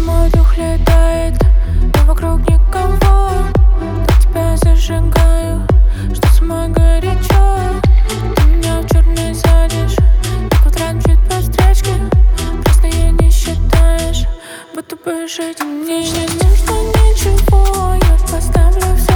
мой дух летает, но вокруг никого. Так тебя зажигаю, что самой горячо. Ты меня в черный садишь, и квадрат чуть по строчке. Красные не считаешь, будто бы жить мне не нужно ничего. Я поставлю все